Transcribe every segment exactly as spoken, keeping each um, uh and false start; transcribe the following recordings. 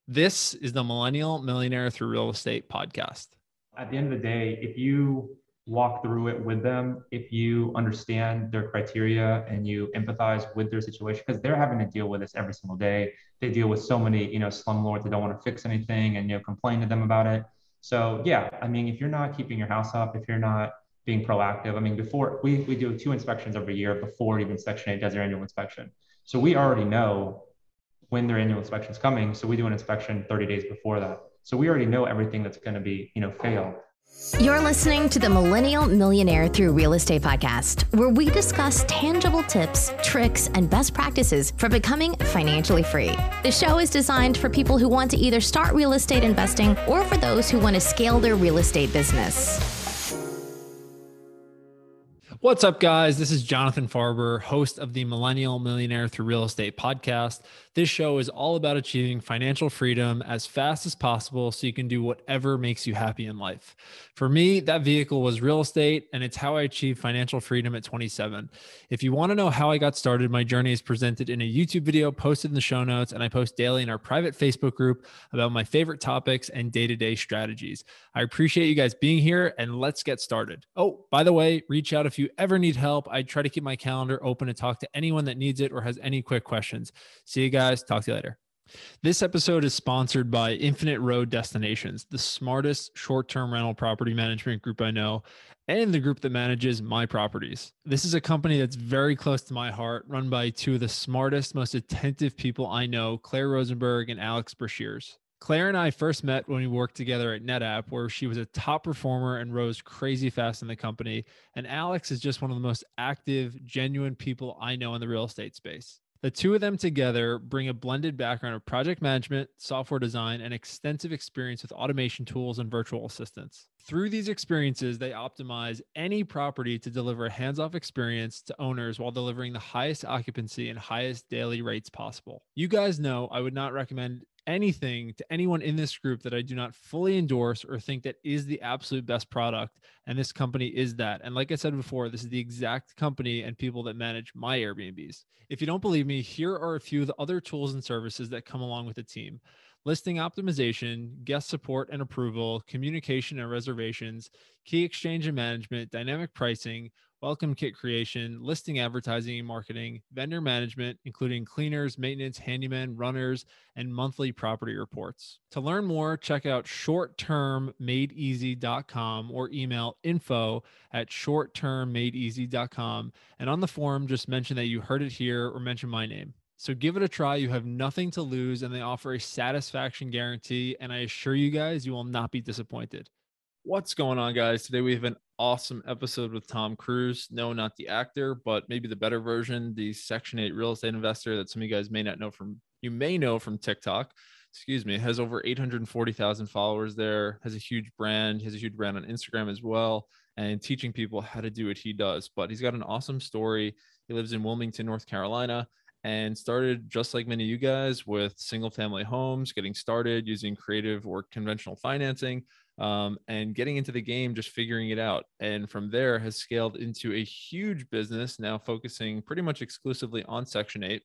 This is the Millennial Millionaire Through Real Estate podcast. At the end of the day, if you walk through it with them, if you understand their criteria and you empathize with their situation, because they're having to deal with this every single day. They deal with so many, you know, slumlords that don't want to fix anything and, you know, complain to them about it. So yeah, I mean, if you're not keeping your house up, if you're not being proactive, I mean, before we, we do two inspections every year before even Section eight does their annual inspection. So we already know when their annual inspection is coming. So we do an inspection thirty days before that. So we already know everything that's going to be, you know, fail. You're listening to the Millennial Millionaire Through Real Estate podcast, where we discuss tangible tips, tricks, and best practices for becoming financially free. The show is designed for people who want to either start real estate investing or for those who want to scale their real estate business. What's up, guys? This is Jonathan Farber, host of the Millennial Millionaire Through Real Estate podcast. This show is all about achieving financial freedom as fast as possible so you can do whatever makes you happy in life. For me, that vehicle was real estate, and it's how I achieved financial freedom at twenty-seven. If you want to know how I got started, my journey is presented in a YouTube video posted in the show notes, and I post daily in our private Facebook group about my favorite topics and day-to-day strategies. I appreciate you guys being here, and let's get started. Oh, by the way, reach out if you ever need help. I try to keep my calendar open to talk to anyone that needs it or has any quick questions. See you guys. Talk to you later. This episode is sponsored by Infinite Road Destinations, the smartest short-term rental property management group I know, and the group that manages my properties. This is a company that's very close to my heart, run by two of the smartest, most attentive people I know, Claire Rosenberg and Alex Brashears. Claire and I first met when we worked together at NetApp, where she was a top performer and rose crazy fast in the company. And Alex is just one of the most active, genuine people I know in the real estate space. The two of them together bring a blended background of project management, software design, and extensive experience with automation tools and virtual assistants. Through these experiences, they optimize any property to deliver a hands-off experience to owners while delivering the highest occupancy and highest daily rates possible. You guys know I would not recommend anything to anyone in this group that I do not fully endorse or think that is the absolute best product. And this company is that. And like I said before, this is the exact company and people that manage my Airbnbs. If you don't believe me, here are a few of the other tools and services that come along with the team: listing optimization, guest support and approval, communication and reservations, key exchange and management, dynamic pricing, welcome kit creation, listing advertising and marketing, vendor management, including cleaners, maintenance, handymen, runners, and monthly property reports. To learn more, check out short term made easy dot com or email info at short term made easy dot com. And on the forum, just mention that you heard it here or mention my name. So give it a try. You have nothing to lose, and they offer a satisfaction guarantee. And I assure you guys, you will not be disappointed. What's going on, guys? Today we have an awesome episode with Tom Cruise. No, not the actor, but maybe the better version, the Section eight real estate investor that some of you guys may not know from, you may know from TikTok. Excuse me, has over eight hundred forty thousand followers there, has a huge brand, has a huge brand on Instagram as well, and teaching people how to do what he does. But he's got an awesome story. He lives in Wilmington, North Carolina, and started just like many of you guys with single family homes, getting started using creative or conventional financing, um, and getting into the game, just figuring it out. And from there has scaled into a huge business, now focusing pretty much exclusively on Section eight,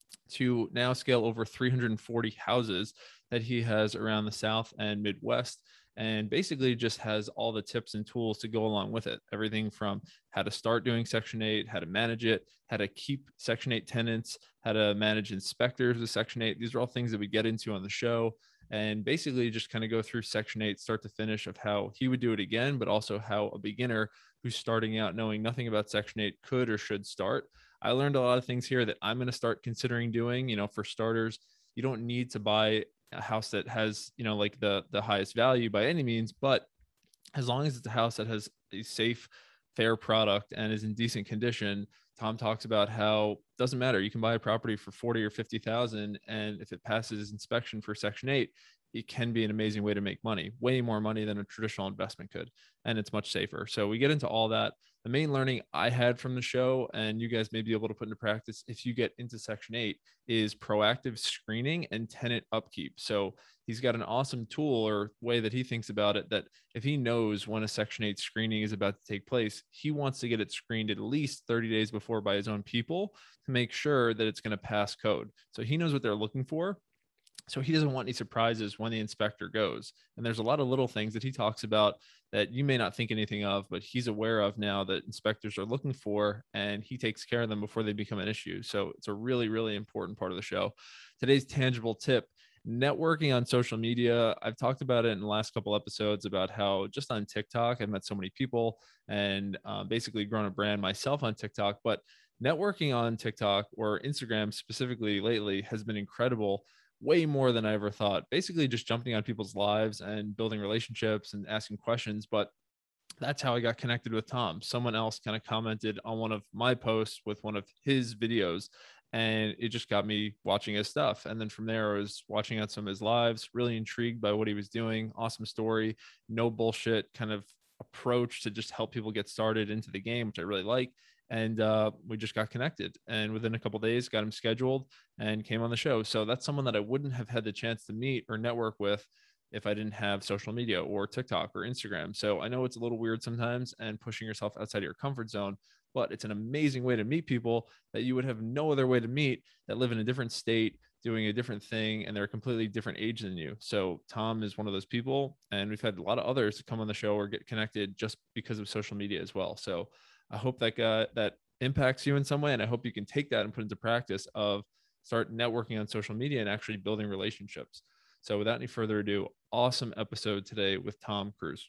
to now scale over three hundred forty houses that he has around the South and Midwest, and basically just has all the tips and tools to go along with it. Everything from how to start doing Section eight, how to manage it, how to keep Section eight tenants, how to manage inspectors with Section eight. These are all things that we get into on the show, and basically just kind of go through Section eight start to finish of how he would do it again, but also how a beginner who's starting out knowing nothing about Section eight could or should start. I learned a lot of things here that I'm going to start considering doing. You know, for starters, you don't need to buy a house that has, you know, like the, the highest value by any means, but as long as it's a house that has a safe, fair product and is in decent condition. Tom talks about how it doesn't matter. You can buy a property for forty or fifty thousand. And if it passes inspection for Section eight, it can be an amazing way to make money, way more money than a traditional investment could. And it's much safer. So we get into all that. The main learning I had from the show, and you guys may be able to put into practice if you get into Section eight, is proactive screening and tenant upkeep. So he's got an awesome tool or way that he thinks about it, that if he knows when a Section eight screening is about to take place, he wants to get it screened at least thirty days before by his own people to make sure that it's going to pass code. So he knows what they're looking for. So he doesn't want any surprises when the inspector goes. And there's a lot of little things that he talks about that you may not think anything of, but he's aware of now that inspectors are looking for, and he takes care of them before they become an issue. So it's a really, really important part of the show. Today's tangible tip: networking on social media. I've talked about it in the last couple episodes about how just on TikTok, I've met so many people and uh, basically grown a brand myself on TikTok, but networking on TikTok or Instagram specifically lately has been incredible. Way more than I ever thought. Basically just jumping on people's lives and building relationships and asking questions. But that's how I got connected with Tom. Someone else kind of commented on one of my posts with one of his videos, and it just got me watching his stuff. And then from there, I was watching out some of his lives, really intrigued by what he was doing. Awesome story, no bullshit kind of approach to just help people get started into the game, which I really like. And uh, we just got connected, and within a couple of days got him scheduled and came on the show. So that's someone that I wouldn't have had the chance to meet or network with if I didn't have social media or TikTok or Instagram. So I know it's a little weird sometimes and pushing yourself outside of your comfort zone, but it's an amazing way to meet people that you would have no other way to meet, that live in a different state, doing a different thing, and they're a completely different age than you. So Tom is one of those people, and we've had a lot of others to come on the show or get connected just because of social media as well. So I hope that uh, that impacts you in some way, and I hope you can take that and put into practice of start networking on social media and actually building relationships. So without any further ado, awesome episode today with Tom Cruise.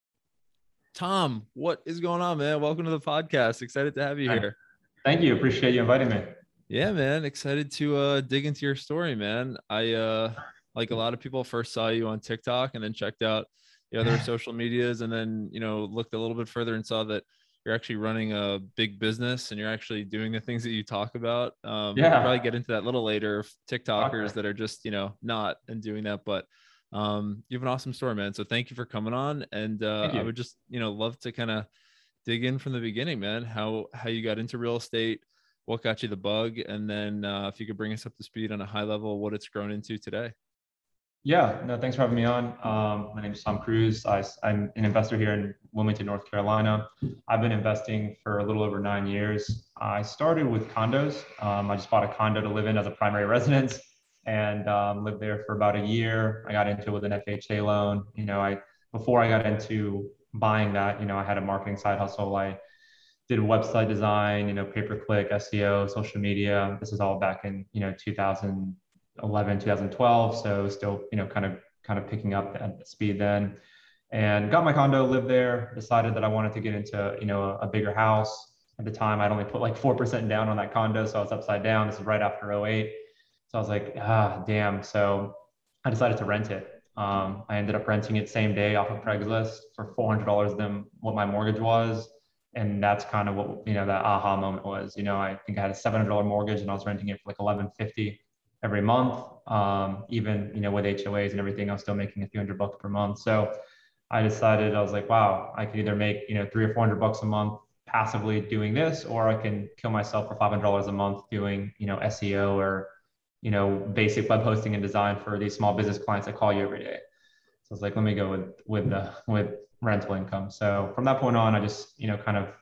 Tom, what is going on, man? Welcome to the podcast. Excited to have you here. Thank you. Appreciate you inviting me. Yeah, man. Excited to uh, dig into your story, man. I, uh, like a lot of people, first saw you on TikTok and then checked out the other social medias, and then, you know, looked a little bit further and saw that you're actually running a big business and you're actually doing the things that you talk about. Um, yeah. We'll probably get into that a little later, TikTokers okay. that are just, you know, not and doing that, but um, you have an awesome story, man. So thank you for coming on. And uh, I would just, you know, love to kind of dig in from the beginning, man, how, how you got into real estate, what got you the bug, and then uh, if you could bring us up to speed on a high level, what it's grown into today. Yeah, no, thanks for having me on. Um, my name is Tom Cruise. I, I'm an investor here in Wilmington, North Carolina. I've been investing for a little over nine years. I started with condos. Um, I just bought a condo to live in as a primary residence, and um, lived there for about a year. I got into it with an F H A loan. You know, I before I got into buying that, you know, I had a marketing side hustle. I did website design, you know, pay-per-click, S E O, social media. This is all back in, you know, two thousand eleven, two thousand twelve. So still, you know, kind of, kind of picking up at the speed then, and got my condo, lived there, decided that I wanted to get into, you know, a, a bigger house. At the time, I'd only put like four percent down on that condo. So I was upside down. This is right after oh eight. So I was like, ah, damn. So I decided to rent it. Um, I ended up renting it same day off of Craigslist for four hundred dollars than what my mortgage was. And that's kind of what, you know, that aha moment was. You know, I think I had a seven hundred dollars mortgage and I was renting it for like eleven fifty every month. Um, even, you know, with H O As and everything, I was still making a few hundred bucks per month. So I decided, I was like, wow, I could either make, you know, three or four hundred bucks a month passively doing this, or I can kill myself for five hundred dollars a month doing, you know, S E O or, you know, basic web hosting and design for these small business clients that call you every day. So I was like, let me go with, with the, with rental income. So from that point on, I just, you know, kind of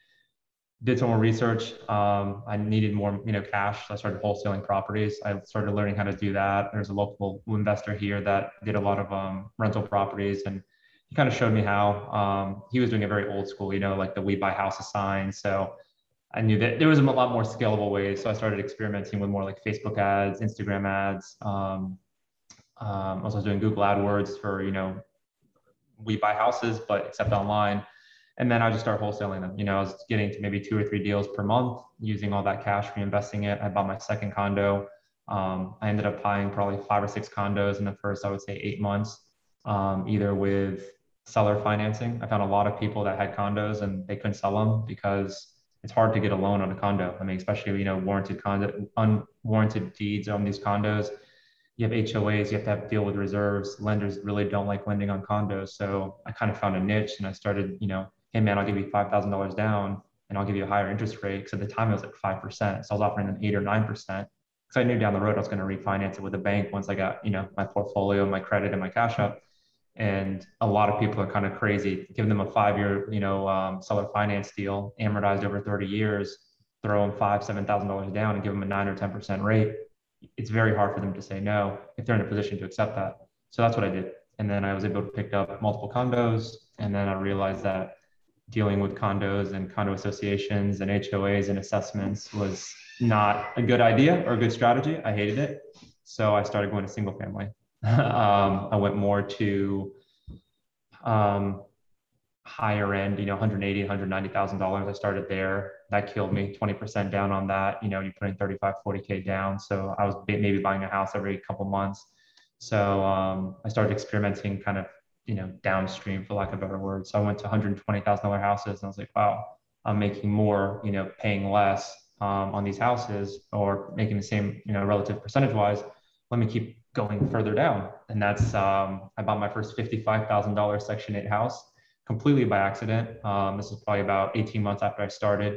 did some more research. Um, I needed more, you know, cash. So I started wholesaling properties. I started learning how to do that. There's a local investor here that did a lot of um, rental properties, and he kind of showed me how. Um, he was doing a very old school, you know, like the We Buy Houses sign. So I knew that there was a lot more scalable ways. So I started experimenting with more like Facebook ads, Instagram ads. Um, um, I was doing Google AdWords for, you know, We Buy Houses, but except online. And then I just started wholesaling them. You know, I was getting to maybe two or three deals per month, using all that cash, reinvesting it. I bought my second condo. Um, I ended up buying probably five or six condos in the first, I would say, eight months, um, either with seller financing. I found a lot of people that had condos and they couldn't sell them because it's hard to get a loan on a condo. I mean, especially, you know, warranted condo, unwarranted deeds on these condos. You have H O As, you have to have to deal with reserves. Lenders really don't like lending on condos. So I kind of found a niche, and I started, you know, hey man, I'll give you five thousand dollars down and I'll give you a higher interest rate. Because at the time it was like five percent. So I was offering them eight or nine percent. Because I knew down the road I was going to refinance it with a bank once I got, you know, my portfolio, my credit, and my cash up. And a lot of people are kind of crazy. Give them a five-year, you know, um, seller finance deal, amortized over thirty years, throw them five, seven thousand dollars down, and give them a nine or ten percent rate. it's very hard for them to say no if they're in a position to accept that. So that's what I did. And then I was able to pick up multiple condos. And then I realized that dealing with condos and condo associations and H O As and assessments was not a good idea or a good strategy. I hated it. So I started going to single family. um, I went more to um, higher end, you know, one hundred eighty thousand dollars, one hundred ninety thousand dollars. I started there. That killed me. twenty percent down on that. You know, you put in thirty-five, forty K down. So I was maybe buying a house every couple months. So um, I started experimenting kind of, you know, downstream, for lack of a better word. So I went to one hundred twenty thousand dollars houses and I was like, wow, I'm making more, you know, paying less um, on these houses, or making the same, you know, relative percentage wise. Let me keep going further down. And that's, um, I bought my first fifty-five thousand dollars Section eight house completely by accident. Um, this is probably about eighteen months after I started.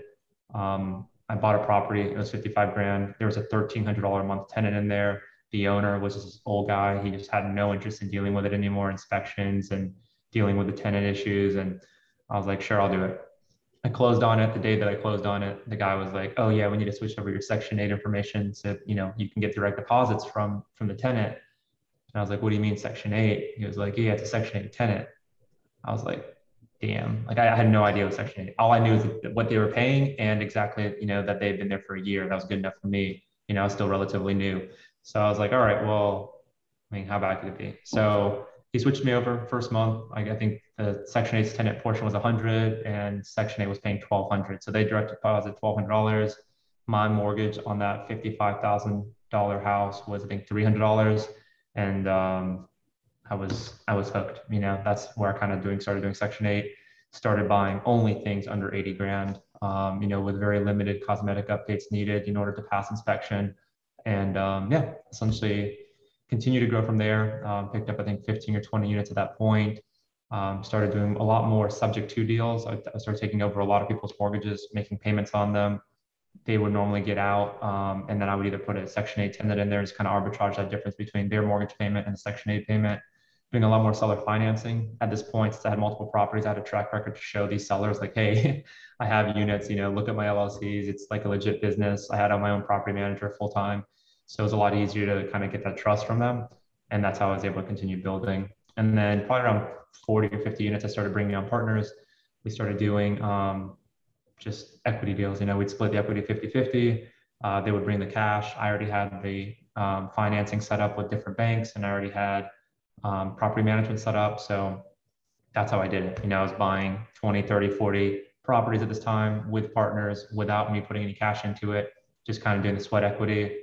Um, I bought a property, it was fifty-five grand. There was a thirteen hundred dollars a month tenant in there. The owner was this old guy. He just had no interest in dealing with it anymore, inspections and dealing with the tenant issues. And I was like, sure, I'll do it. I closed on it. The day that I closed on it, the guy was like, oh yeah, we need to switch over your Section eight information so, you know, you can get direct deposits from, from the tenant. And I was like, what do you mean Section eight? He was like, yeah, it's a Section eight tenant. I was like, damn, like I, I had no idea what Section eight. All I knew was what they were paying and exactly, you know, that they'd been there for a year. That was good enough for me. You know, I was still relatively new. So I was like, all right, well, I mean, how bad could it be? So he switched me over first month. I, I think the Section eight's tenant portion was one hundred and Section eight was paying twelve hundred. So they direct deposit twelve hundred dollars. My mortgage on that fifty-five thousand dollars house was, I think, three hundred dollars. And um, I was, I was hooked. You know, that's where I kind of doing, started doing Section eight, started buying only things under eighty grand, um, you know, with very limited cosmetic updates needed in order to pass inspection. And um, yeah, essentially continue to grow from there. Um, picked up, I think, fifteen or twenty units at that point. Um, started doing a lot more subject to deals. I, I started taking over a lot of people's mortgages, making payments on them. They would normally get out. Um, and then I would either put a Section eight tenant in there and just kind of arbitrage that difference between their mortgage payment and the Section eight payment. Doing a lot more seller financing at this point. Since I had multiple properties, I had a track record to show these sellers like, hey, I have units, you know, look at my L L Cs. It's like a legit business. I had on my own property manager full time. So it was a lot easier to kind of get that trust from them. And that's how I was able to continue building. And then probably around forty or fifty units, I started bringing on partners. We started doing um, just equity deals. You know, we'd split the equity fifty fifty. Uh, they would bring the cash. I already had the um, financing set up with different banks, and I already had um, property management set up. So that's how I did it. You know, I was buying twenty, thirty, forty properties at this time with partners without me putting any cash into it, just kind of doing the sweat equity.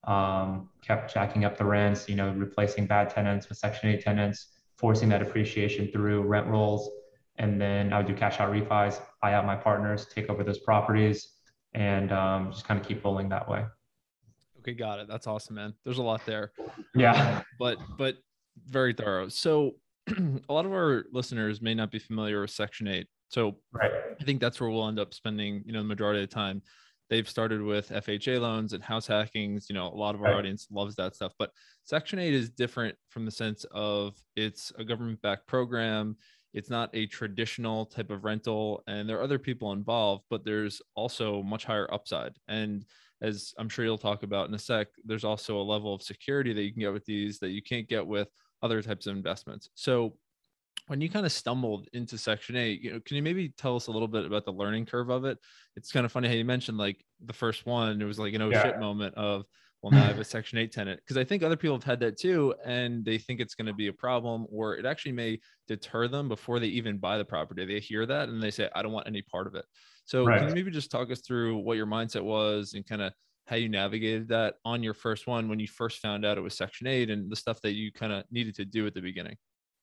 Um, kept jacking up the rents, you know, replacing bad tenants with Section eight tenants, forcing that appreciation through rent rolls. And then I would do cash out refis, buy out my partners, take over those properties, and um, just kind of keep rolling that way. Okay, got it. That's awesome, man. There's a lot there. Yeah. Um, but, but very thorough. So a lot of our listeners may not be familiar with Section eight. So right. I think that's where we'll end up spending, you know, the majority of the time. They've started with F H A loans and house hackings. You know, a lot of our right. audience loves that stuff, but Section eight is different from the sense of it's a government-backed program. It's not a traditional type of rental, and there are other people involved, but there's also much higher upside. And as I'm sure you'll talk about in a sec, there's also a level of security that you can get with these that you can't get with other types of investments. So when you kind of stumbled into Section eight, you know, can you maybe tell us a little bit about the learning curve of it? It's kind of funny how you mentioned like the first one, it was like an oh yeah. shit moment of, well, now I have a Section eight tenant. Because I think other people have had that too, and they think it's going to be a problem, or it actually may deter them before they even buy the property. They hear that and they say, I don't want any part of it. So right. can you maybe just talk us through what your mindset was and kind of how you navigated that on your first one when you first found out it was Section eight and the stuff that you kind of needed to do at the beginning?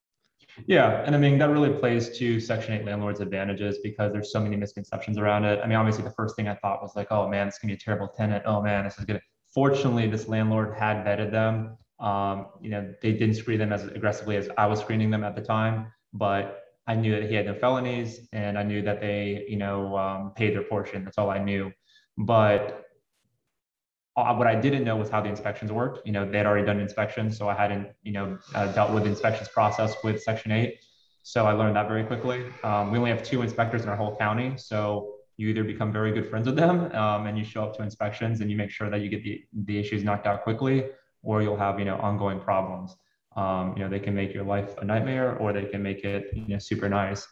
Yeah. And I mean, that really plays to Section eight landlords' advantages because there's so many misconceptions around it. I mean, obviously the first thing I thought was like, oh man, this is gonna be a terrible tenant. Oh man, this is gonna, fortunately, this landlord had vetted them. Um, you know, they didn't screen them as aggressively as I was screening them at the time, but I knew that he had no felonies and I knew that they, you know, um, paid their portion. That's all I knew. But Uh, what I didn't know was how the inspections worked. You know, they'd already done inspections, so I hadn't, you know, uh, dealt with the inspections process with Section eight. So I learned that very quickly. Um, we only have two inspectors in our whole county. So, you either become very good friends with them um, and you show up to inspections and you make sure that you get the, the issues knocked out quickly, or you'll have, you know, ongoing problems. Um, you know, they can make your life a nightmare, or they can make it, you know, super nice.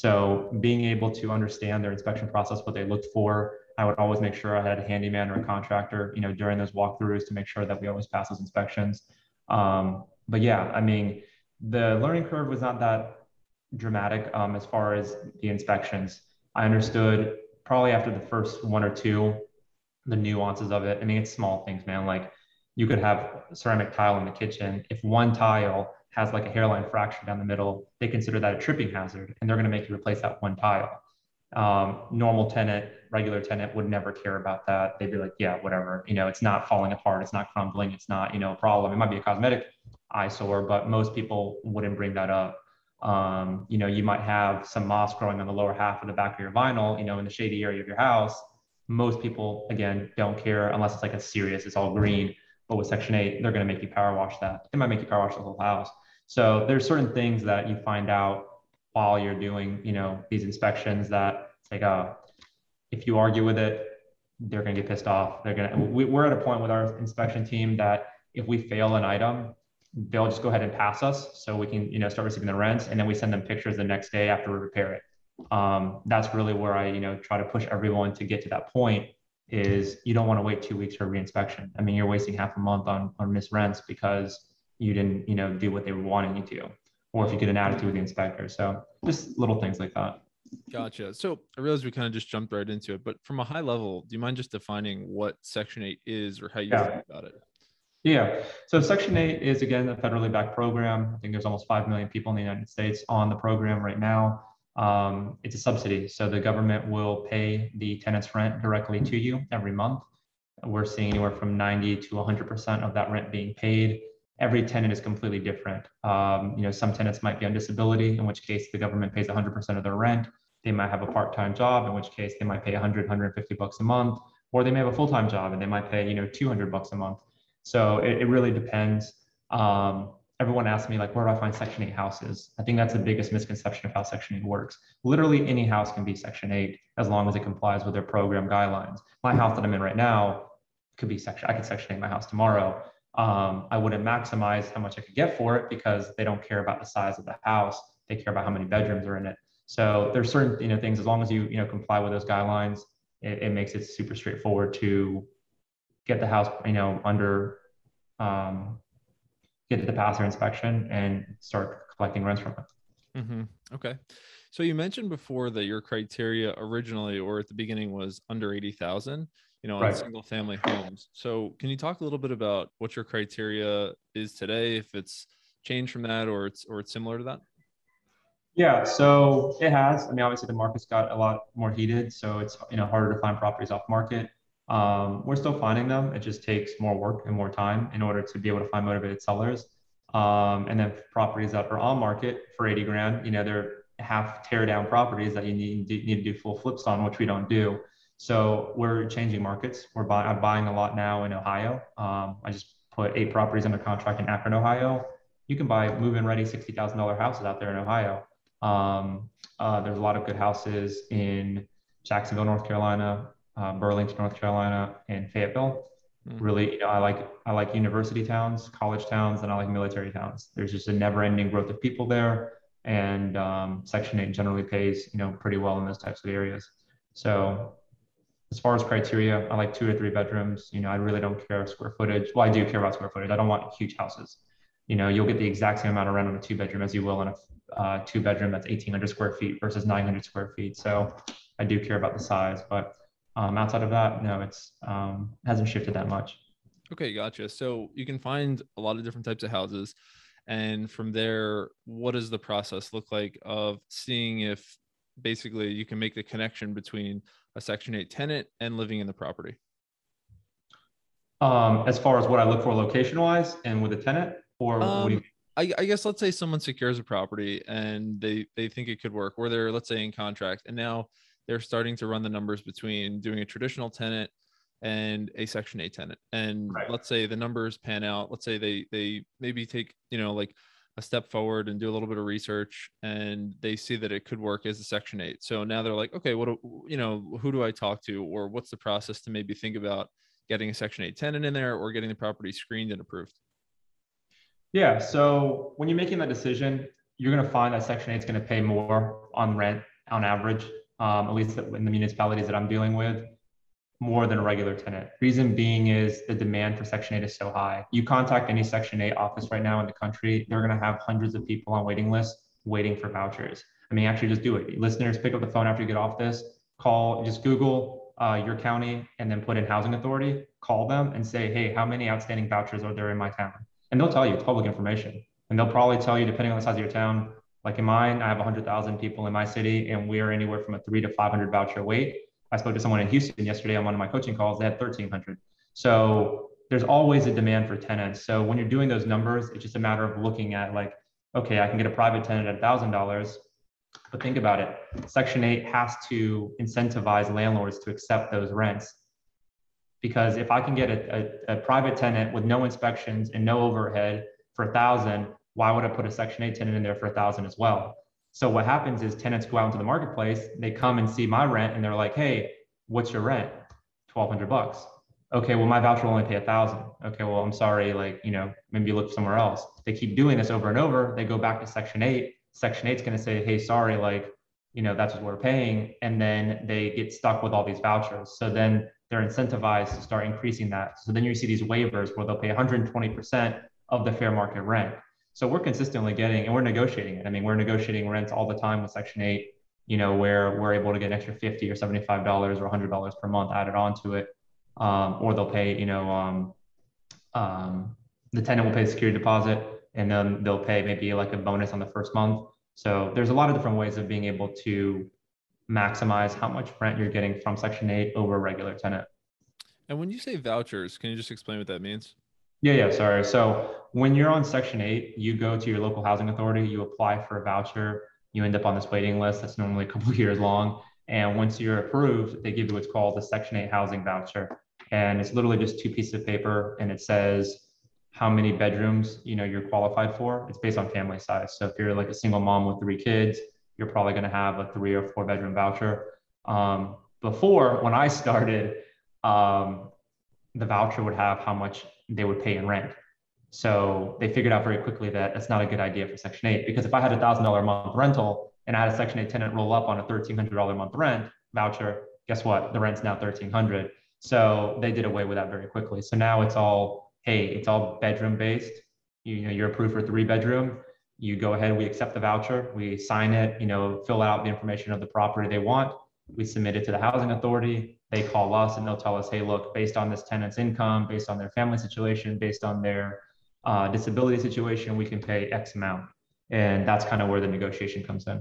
So being able to understand their inspection process, what they looked for, I would always make sure I had a handyman or a contractor, you know, during those walkthroughs to make sure that we always pass those inspections. Um, but yeah, I mean, the learning curve was not that dramatic um, as far as the inspections. I understood probably after the first one or two, the nuances of it. I mean, it's small things, man. Like you could have ceramic tile in the kitchen. If one tile has like a hairline fracture down the middle, they consider that a tripping hazard, and they're going to make you replace that one tile. Um, normal tenant, regular tenant would never care about that. They'd be like, yeah, whatever. You know, it's not falling apart. It's not crumbling. It's not, you know, a problem. It might be a cosmetic eyesore, but most people wouldn't bring that up. Um, you know, you might have some moss growing on the lower half of the back of your vinyl, you know, in the shady area of your house. Most people, again, don't care unless it's like a serious, it's all green. But with Section eight, they're going to make you power wash that. They might make you power wash the whole house. So there's certain things that you find out while you're doing, you know, these inspections that it's like, uh, if you argue with it, they're going to get pissed off. They're going to, we, we're at a point with our inspection team that if we fail an item, they'll just go ahead and pass us so we can, you know, start receiving the rents, and then we send them pictures the next day after we repair it. Um, that's really where I, you know, try to push everyone to get to that point. Is you don't want to wait two weeks for a reinspection. I mean, you're wasting half a month on on missed rents because you didn't, you know, do what they were wanting you to, or if you get an attitude with the inspector. So just little things like that. Gotcha. So I realize we kind of just jumped right into it, but from a high level, do you mind just defining what Section eight is or how you yeah. think about it? Yeah. So Section eight is, again, a federally backed program. I think there's almost five million people in the United States on the program right now. Um, it's a subsidy. So the government will pay the tenant's rent directly to you every month. We're seeing anywhere from ninety to one hundred percent of that rent being paid. Every tenant is completely different. Um, you know, some tenants might be on disability, in which case the government pays one hundred percent of their rent. They might have a part-time job, in which case they might pay one hundred, one hundred fifty bucks a month, or they may have a full-time job and they might pay, you know, two hundred bucks a month. So it, it really depends. Um, everyone asks me, like, where do I find Section eight houses? I think that's the biggest misconception of how Section eight works. Literally any house can be Section eight as long as it complies with their program guidelines. My house that I'm in right now could be Section, I could Section eight my house tomorrow. Um, I wouldn't maximize how much I could get for it because they don't care about the size of the house. They care about how many bedrooms are in it. So there's certain, you know, things, as long as you, you know, comply with those guidelines, it, it makes it super straightforward to get the house, you know, under, um, get to the passer inspection and start collecting rents from it. Mm-hmm. Okay. So you mentioned before that your criteria originally, or at the beginning, was under eighty thousand, you know, on right. single family homes. So can you talk a little bit about what your criteria is today, if it's changed from that, or it's, or it's similar to that? Yeah, so it has. I mean, obviously the market's got a lot more heated, so it's, you know, harder to find properties off market. Um, we're still finding them. It just takes more work and more time in order to be able to find motivated sellers. Um, and then properties that are on market for eighty grand, you know, they're half tear down properties that you need, need to do full flips on, which we don't do. So we're changing markets. We're buying, I'm buying a lot now in Ohio. Um, I just put eight properties under contract in Akron, Ohio. You can buy move-in ready sixty thousand dollars houses out there in Ohio. Um, uh, there's a lot of good houses in Jacksonville, North Carolina, uh, Burlington, North Carolina, and Fayetteville. Mm-hmm. Really, you know, I like I like university towns, college towns, and I like military towns. There's just a never-ending growth of people there, and um, Section eight generally pays, you know, pretty well in those types of areas. So, as far as criteria, I like two or three bedrooms. You know, I really don't care square footage. Well, I do care about square footage. I don't want huge houses. You know, you'll get the exact same amount of rent on a two bedroom as you will in a uh, two bedroom that's eighteen hundred square feet versus nine hundred square feet. So I do care about the size, but um, outside of that, no, it's um, hasn't shifted that much. Okay, gotcha. So you can find a lot of different types of houses. And from there, what does the process look like of seeing if basically you can make the connection between a Section eight tenant and living in the property? Um, as far as what I look for location wise and with a tenant, or um, what do you I, I guess let's say someone secures a property and they they think it could work, or they're, let's say, in contract, and now they're starting to run the numbers between doing a traditional tenant and a Section eight tenant. And right. let's say the numbers pan out. Let's say they they maybe take, you know, like a step forward and do a little bit of research, and they see that it could work as a Section eight. So now they're like, okay, what do, you know, who do I talk to, or what's the process to maybe think about getting a Section eight tenant in there or getting the property screened and approved? Yeah. So when you're making that decision, you're going to find that Section eight is going to pay more on rent on average, um, at least in the municipalities that I'm dealing with, more than a regular tenant. Reason being is the demand for Section eight is so high. You contact any Section eight office right now in the country, they're going to have hundreds of people on waiting lists waiting for vouchers. I mean, actually just do it. Listeners, pick up the phone after you get off this, call, just Google uh, your county and then put in housing authority, call them and say, hey, how many outstanding vouchers are there in my town? And they'll tell you, it's public information. And they'll probably tell you, depending on the size of your town, like in mine, I have one hundred thousand people in my city, and we're anywhere from a three to five hundred voucher wait. I spoke to someone in Houston yesterday on one of my coaching calls, they had thirteen hundred. So there's always a demand for tenants. So when you're doing those numbers, it's just a matter of looking at like, okay, I can get a private tenant at one thousand dollars, but think about it. Section eight has to incentivize landlords to accept those rents. Because if I can get a, a, a private tenant with no inspections and no overhead for a thousand, why would I put a Section eight tenant in there for a thousand as well? So what happens is tenants go out into the marketplace, they come and see my rent and they're like, hey, what's your rent? twelve hundred bucks. Okay, well, my voucher will only pay a thousand. Okay, well, I'm sorry, like, you know, maybe look somewhere else. They keep doing this over and over. They go back to Section eight. Section eight's gonna say, hey, sorry, like, you know, that's what we're paying. And then they get stuck with all these vouchers. So then they're incentivized to start increasing that. So then you see these waivers where they'll pay one hundred twenty percent of the fair market rent. So we're consistently getting, and we're negotiating it. I mean, we're negotiating rents all the time with Section eight, you know, where we're able to get an extra fifty or seventy-five dollars or one hundred dollars per month added onto it. Um, or they'll pay, you know, um, um, the tenant will pay the security deposit, and then they'll pay maybe like a bonus on the first month. So there's a lot of different ways of being able to maximize how much rent you're getting from Section eight over a regular tenant. And when you say vouchers, can you just explain what that means? Yeah, yeah, sorry. So when you're on Section eight, you go to your local housing authority, you apply for a voucher, you end up on this waiting list that's normally a couple of years long. And once you're approved, they give you what's called a Section eight housing voucher. And it's literally just two pieces of paper, and it says how many bedrooms, you know, you're qualified for. It's based on family size. So if you're like a single mom with three kids, you're probably going to have a three or four bedroom voucher. Um, before, when I started, um, the voucher would have how much they would pay in rent. So they figured out very quickly that that's not a good idea for Section eight, because if I had a one thousand dollars a month rental and I had a Section eight tenant roll up on a thirteen hundred dollars a month rent voucher, guess what? The rent's now thirteen hundred dollars. So they did away with that very quickly. So now it's all, hey, it's all bedroom based. You, you know, you're approved for three bedroom. You go ahead, we accept the voucher, we sign it, you know, fill out the information of the property they want. We submit it to the housing authority. They call us and they'll tell us, hey, look, based on this tenant's income, based on their family situation, based on their uh, disability situation, we can pay X amount. And that's kind of where the negotiation comes in.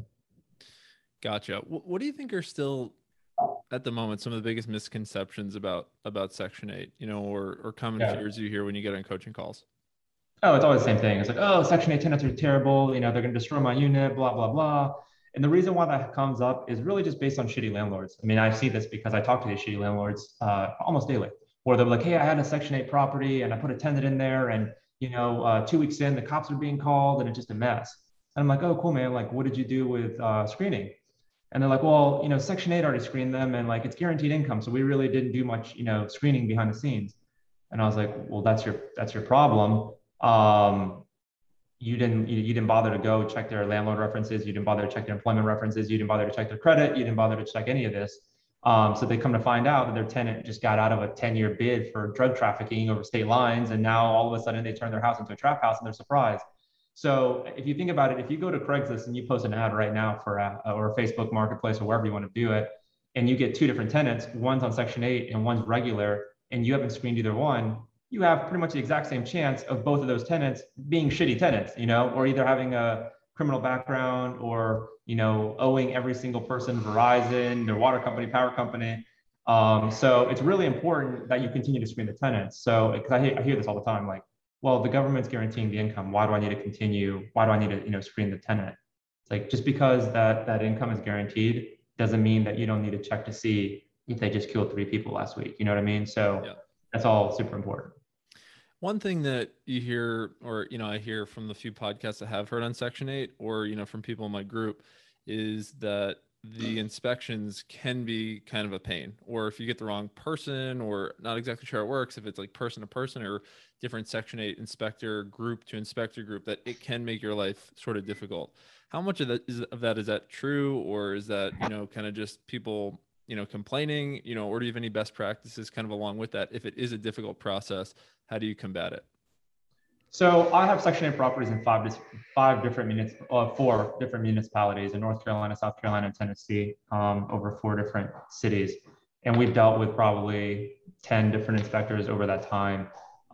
Gotcha. What do you think are still, at the moment, some of the biggest misconceptions about about Section eight, you know, or, or common yeah. fears you hear when you get on coaching calls? Oh, it's always the same thing. It's like, oh, Section eight tenants are terrible. You know, they're going to destroy my unit, blah, blah, blah. And the reason why that comes up is really just based on shitty landlords. I mean, I see this because I talk to these shitty landlords uh, almost daily, where they're like, hey, I had a Section eight property and I put a tenant in there, and, you know, uh, two weeks in, the cops are being called and it's just a mess. And I'm like, oh, cool, man. Like, what did you do with uh, screening? And they're like, well, you know, Section eight already screened them, and like, it's guaranteed income. So we really didn't do much, you know, screening behind the scenes. And I was like, well, that's your, that's your problem. Um, you didn't, you, you didn't bother to go check their landlord references. You didn't bother to check their employment references. You didn't bother to check their credit. You didn't bother to check any of this. Um, so they come to find out that their tenant just got out of a ten year bid for drug trafficking over state lines. And now all of a sudden they turn their house into a trap house and they're surprised. So if you think about it, if you go to Craigslist and you post an ad right now for a, or a Facebook marketplace or wherever you want to do it, and you get two different tenants, one's on Section eight and one's regular, and you haven't screened either one, you have pretty much the exact same chance of both of those tenants being shitty tenants, you know, or either having a criminal background or, you know, owing every single person, Verizon, their water company, power company. Um, so it's really important that you continue to screen the tenants. So, because I, I hear this all the time, like, well, the government's guaranteeing the income. Why do I need to continue? Why do I need to, you know, screen the tenant? It's like, just because that that income is guaranteed doesn't mean that you don't need to check to see if they just killed three people last week. You know what I mean? So yeah. That's all super important. One thing that you hear, or, you know, I hear from the few podcasts I have heard on Section eight, or, you know, from people in my group, is that the inspections can be kind of a pain, or if you get the wrong person, or not exactly sure how it works, if it's like person to person or different Section eight inspector group to inspector group, that it can make your life sort of difficult. How much of that is, of that is that true, or is that, you know, kind of just people, you know, complaining, you know, or do you have any best practices kind of along with that? If it is a difficult process, how do you combat it? So I have Section eight properties in five, five different municip- uh, four different municipalities in North Carolina, South Carolina, and Tennessee, um, over four different cities. And we've dealt with probably ten different inspectors over that time.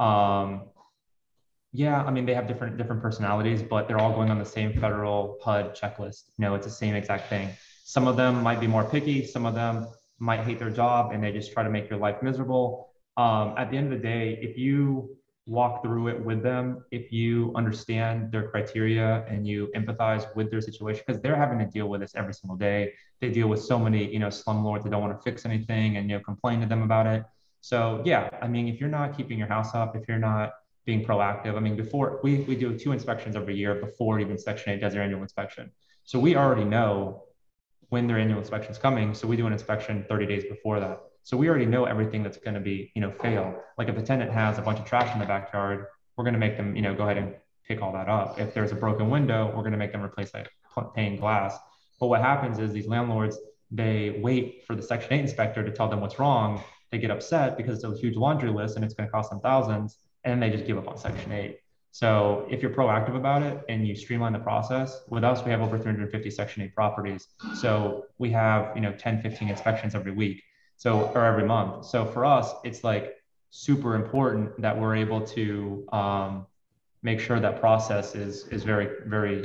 Um, yeah, I mean, they have different different personalities, but they're all going on the same federal H U D checklist. You know, it's the same exact thing. Some of them might be more picky. Some of them might hate their job and they just try to make your life miserable. Um, at the end of the day, if you walk through it with them, if you understand their criteria and you empathize with their situation, because they're having to deal with this every single day. They deal with so many, you know, slumlords that don't want to fix anything and, you know, complain to them about it. So yeah, I mean, if you're not keeping your house up, if you're not being proactive, I mean, before we, we do two inspections every year before even Section eight does their annual inspection. So we already know when their annual inspection is coming. So we do an inspection thirty days before that. So we already know everything that's going to be, you know, fail. Like if a tenant has a bunch of trash in the backyard, we're going to make them, you know, go ahead and pick all that up. If there's a broken window, we're going to make them replace that pane glass. But what happens is these landlords, they wait for the Section eight inspector to tell them what's wrong. They get upset because it's a huge laundry list and it's going to cost them thousands, and they just give up on Section eight. So if you're proactive about it and you streamline the process, with us, we have over three hundred fifty Section eight properties. So we have, you know, ten, fifteen inspections every week. So, or every month. So for us, it's like super important that we're able to um, make sure that process is, is very, very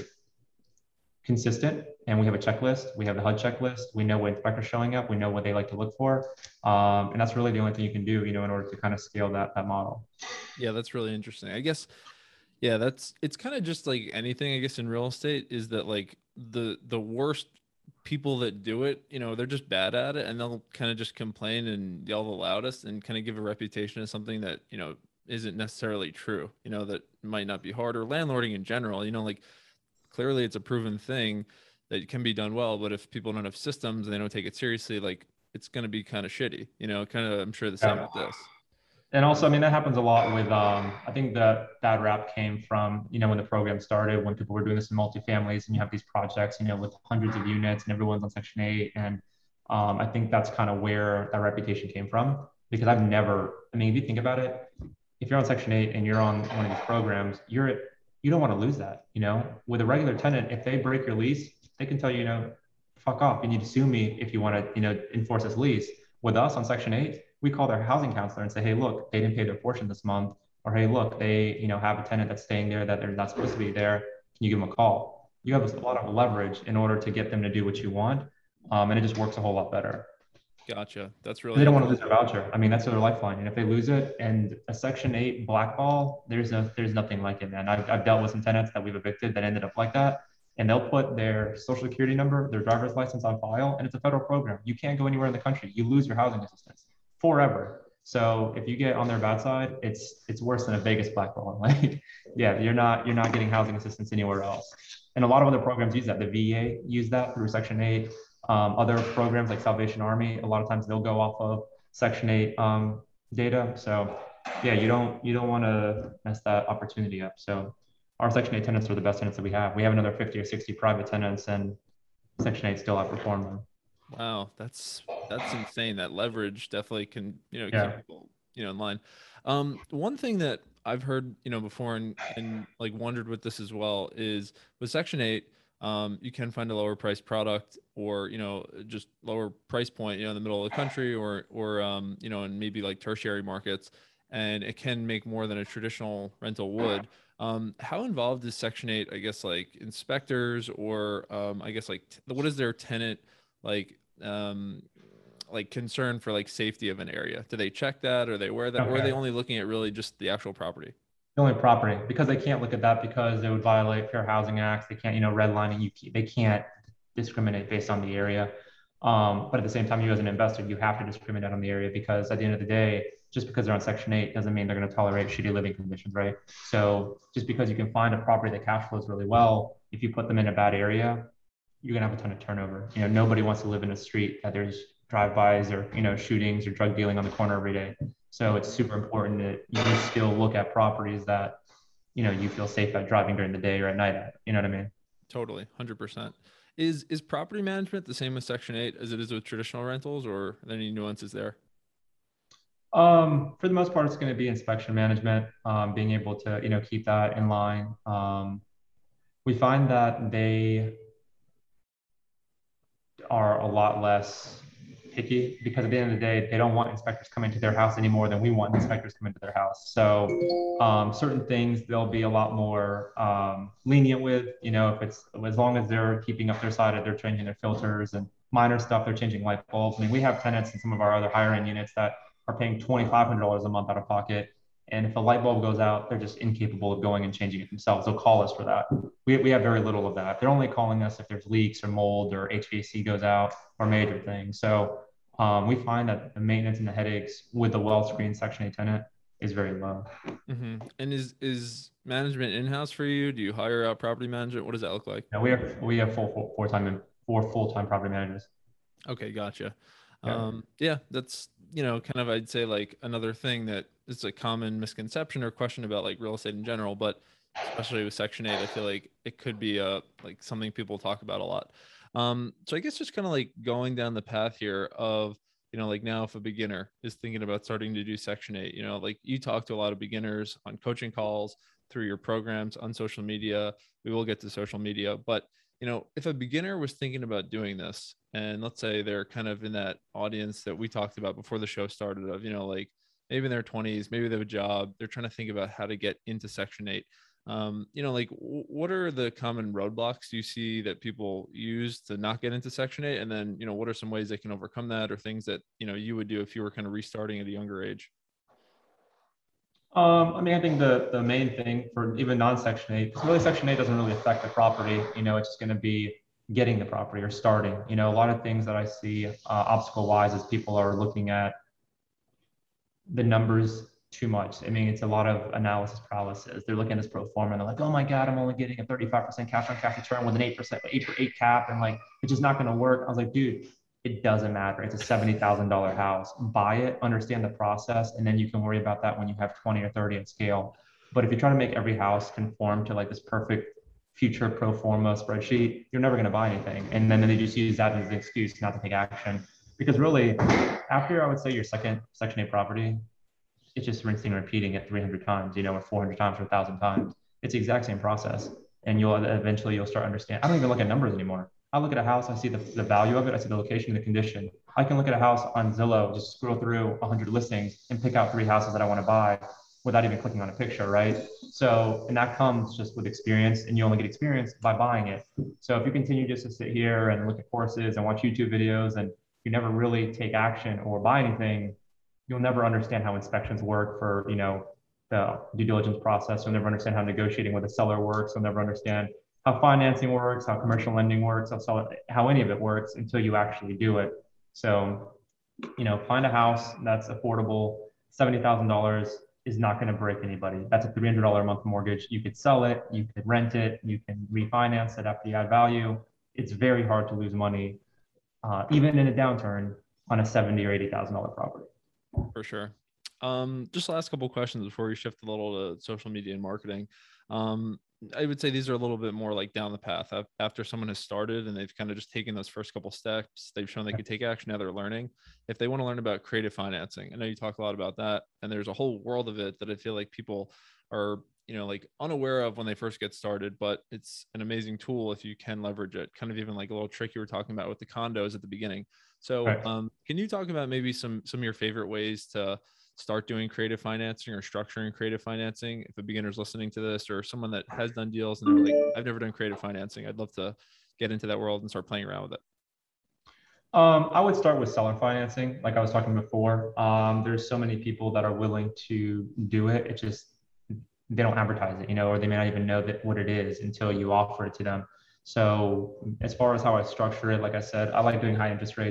consistent. And we have a checklist. We have the H U D checklist. We know when inspectors showing up. We know what they like to look for. Um, and that's really the only thing you can do, you know, in order to kind of scale that, that model. Yeah, that's really interesting. I guess, yeah, that's, it's kind of just like anything, I guess, in real estate, is that like the, the worst people that do it, you know, they're just bad at it, and they'll kind of just complain and yell the loudest and kind of give a reputation of something that, you know, isn't necessarily true, you know, that might not be hard, or landlording in general, you know, like clearly it's a proven thing that can be done well, but if people don't have systems and they don't take it seriously, like it's going to be kind of shitty, you know, kind of, I'm sure the same Yeah. with this. And also, I mean, that happens a lot with, um, I think that bad rap came from, you know, when the program started, when people were doing this in multifamilies and you have these projects, you know, with hundreds of units and everyone's on Section eight. And um, I think that's kind of where that reputation came from, because I've never, I mean, if you think about it, if you're on Section eight and you're on one of these programs, you're, you don't want to lose that, you know, with a regular tenant, if they break your lease, they can tell you, you know, fuck off, you need to sue me if you want to, you know, enforce this lease. With us on Section eight, we call their housing counselor and say, hey, look, they didn't pay their portion this month. Or, hey, look, they, you know, have a tenant that's staying there that they're not supposed to be there. Can you give them a call? You have a lot of leverage in order to get them to do what you want. Um, and it just works a whole lot better. Gotcha. That's really, they don't want to lose their voucher. I mean, that's their lifeline. And if they lose it and a Section eight blackball, there's no, there's nothing like it, man. I've, I've dealt with some tenants that we've evicted that ended up like that. And they'll put their social security number, their driver's license on file, and it's a federal program. You can't go anywhere in the country. You lose your housing assistance forever. So if you get on their bad side, it's it's worse than a Vegas blackball. Like, yeah, you're not you're not getting housing assistance anywhere else. And a lot of other programs use that. The V A use that through Section eight. Um, other programs like Salvation Army, a lot of times they'll go off of Section eight um, data. So yeah, you don't you don't want to mess that opportunity up. So our Section eight tenants are the best tenants that we have. We have another fifty or sixty private tenants, and Section eight still outperform them. Wow, that's that's insane. That leverage definitely can, you know, Yeah. keep people, you know, in line. Um, one thing that I've heard, you know, before and and like wondered with this as well is with Section eight, um, you can find a lower price product, or, you know, just lower price point, you know, in the middle of the country, or or um, you know, and maybe like tertiary markets, and it can make more than a traditional rental would. Um, how involved is Section eight, I guess, like inspectors, or um, I guess like t- what is their tenant like um like concern for like safety of an area? Do they check that? Or they aware that, Okay. or are they only looking at really just the actual property? The only property, because they can't look at that because it would violate Fair Housing Acts. They can't, you know, redlining. You they can't discriminate based on the area. Um, but at the same time, you as an investor, you have to discriminate on the area, because at the end of the day, just because they're on Section eight doesn't mean they're going to tolerate shitty living conditions, right? So just because you can find a property that cash flows really well, if you put them in a bad area, you're going to have a ton of turnover. You know, nobody wants to live in a street that there's drive-bys or, you know, shootings or drug dealing on the corner every day. So it's super important that you still look at properties that, you know, you feel safe at driving during the day or at night at, you know what I mean? Totally. one hundred percent. Is, is property management the same with Section eight as it is with traditional rentals, or are there any nuances there? Um, for the most part, it's going to be inspection management, um, being able to, you know, keep that in line. Um, we find that they are a lot less picky because at the end of the day, they don't want inspectors coming to their house any more than we want inspectors coming to their house. So um, certain things they'll be a lot more um, lenient with, you know, if it's as long as they're keeping up their side, they're changing their filters and minor stuff, they're changing light bulbs. I mean, we have tenants in some of our other higher end units that are paying twenty-five hundred dollars a month out of pocket. And if a light bulb goes out, they're just incapable of going and changing it themselves. They'll call us for that. We, we have very little of that. They're only calling us if there's leaks or mold or H V A C goes out or major things. So um, we find that the maintenance and the headaches with the well-screened Section eight tenant is very low. Mm-hmm. And is is management in-house for you? Do you hire out property management? What does that look like? Yeah, we have we have full, full four-time four full-time property managers. Okay, gotcha. Yeah. Um, yeah, that's, you know, kind of, I'd say like another thing that is a common misconception or question about like real estate in general, but especially with Section eight, I feel like it could be a, like something people talk about a lot. Um, so I guess just kind of like going down the path here of, you know, like now if a beginner is thinking about starting to do Section eight, you know, like you talk to a lot of beginners on coaching calls, through your programs, on social media. We will get to social media, but you know, if a beginner was thinking about doing this, and let's say they're kind of in that audience that we talked about before the show started of, you know, like maybe in their twenties, maybe they have a job, they're trying to think about how to get into Section eight. Um, you know, like w- what are the common roadblocks you see that people use to not get into Section eight? And then, you know, what are some ways they can overcome that, or things that, you know, you would do if you were kind of restarting at a younger age? Um, I mean, I think the, the main thing for even non-Section eight, because really Section eight doesn't really affect the property, you know, it's just going to be getting the property or starting. You know, a lot of things that I see uh, obstacle-wise is people are looking at the numbers too much. I mean, it's a lot of analysis paralysis. They're looking at this pro forma and they're like, oh my God, I'm only getting a thirty-five percent cash on cash return with an eight percent, eight, eight cap. And like, it's just not going to work. I was like, dude, it doesn't matter. It's a seventy thousand dollars house. Buy it, understand the process, and then you can worry about that when you have twenty or thirty at scale. But if you're trying to make every house conform to like this perfect future pro forma spreadsheet, you're never going to buy anything. And then they just use that as an excuse not to take action. Because really, after I would say your second Section eight property, it's just rinsing and repeating it three hundred times, you know, or four hundred times or one thousand times. It's the exact same process. And you'll eventually, you'll start understanding. I don't even look at numbers anymore. I look at a house, I see the, the value of it, I see the location and the condition. I can look at a house on Zillow, just scroll through one hundred listings and pick out three houses that I want to buy without even clicking on a picture, right? So, and that comes just with experience, and you only get experience by buying it. So if you continue just to sit here and look at courses and watch YouTube videos and you never really take action or buy anything, you'll never understand how inspections work for, you know, the due diligence process. You'll never understand how negotiating with a seller works. You'll never understand how financing works, how commercial lending works, how, how any of it works until you actually do it. So, you know, find a house that's affordable. seventy thousand dollars is not going to break anybody. That's a three hundred dollars a month mortgage. You could sell it, you could rent it, you can refinance it after you add value. It's very hard to lose money, uh, even in a downturn, on a seventy thousand dollars or eighty thousand dollars property. For sure. Um, just last couple of questions before we shift a little to social media and marketing. Um, I would say these are a little bit more like down the path after someone has started and they've kind of just taken those first couple steps. They've shown they could take action. Now they're learning. If they want to learn about creative financing, I know you talk a lot about that, and there's a whole world of it that I feel like people are, you know, like unaware of when they first get started, but it's an amazing tool if you can leverage it. Kind of even like a little trick you were talking about with the condos at the beginning. So Right. um, can you talk about maybe some, some of your favorite ways to start doing creative financing or structuring creative financing? If a beginner's listening to this, or someone that has done deals and they're like, I've never done creative financing, I'd love to get into that world and start playing around with it. Um, I would start with seller financing. Like I was talking before, um, there's so many people that are willing to do it. It just, they don't advertise it, you know, or they may not even know that what it is until you offer it to them. So as far as how I structure it, like I said, I like doing high interest rates.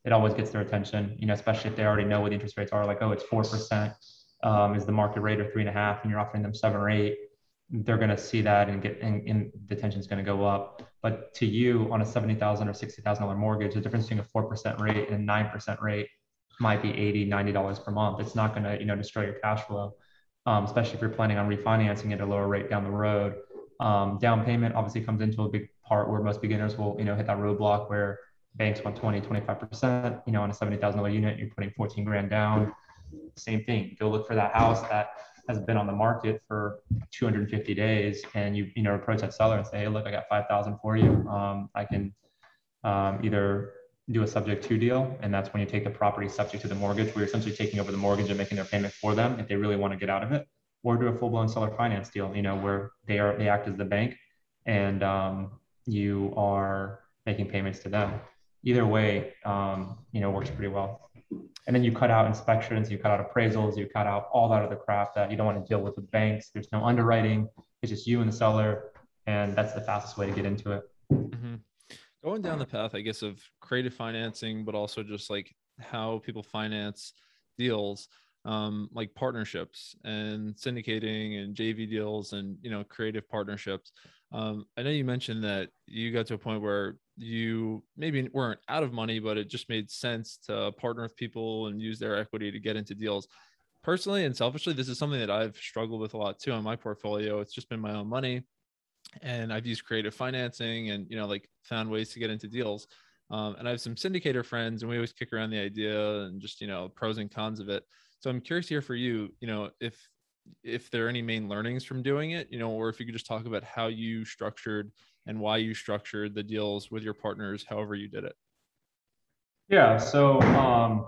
it always gets their attention, you know, especially if they already know what the interest rates are, like, oh, it's four percent um, is the market rate, or three and a half, and you're offering them seven or eight. They're going to see that and get, and, and the tension is going to go up. But to you, on a seventy thousand dollars or sixty thousand dollars mortgage, the difference between a four percent rate and a nine percent rate might be eighty, ninety dollars per month. It's not going to, you know, destroy your cash flow, um, especially if you're planning on refinancing at a lower rate down the road. Um, down payment obviously comes into a big part where most beginners will, you know, hit that roadblock where banks want twenty, twenty-five percent, you know, on a seventy thousand dollars unit, you're putting fourteen grand down. Same thing. Go look for that house that has been on the market for two hundred fifty days, and you, you know, approach that seller and say, hey, look, I got five thousand for you. Um, I can um, either do a subject to deal, and that's when you take the property subject to the mortgage, where you're essentially taking over the mortgage and making their payment for them if they really want to get out of it, or do a full-blown seller finance deal, you know, where they are, they act as the bank, and um, you are making payments to them. Either way, um, you know, works pretty well. And then you cut out inspections, you cut out appraisals, you cut out all that other crap that you don't want to deal with with banks. There's no underwriting. It's just you and the seller. And that's the fastest way to get into it. Mm-hmm. Going down the path, I guess, of creative financing, but also just like how people finance deals, um, like partnerships and syndicating and J V deals and, you know, creative partnerships. Um, I know you mentioned that you got to a point where you maybe weren't out of money, but it just made sense to partner with people and use their equity to get into deals. Personally and selfishly, this is something that I've struggled with a lot too on my portfolio. It's just been my own money, and I've used creative financing and, you know, like found ways to get into deals. Um, and I have some syndicator friends, and we always kick around the idea and just, you know, pros and cons of it. So I'm curious to hear for you, you know, if if there are any main learnings from doing it, you know, or if you could just talk about how you structured and why you structured the deals with your partners, however you did it. Yeah. So, um,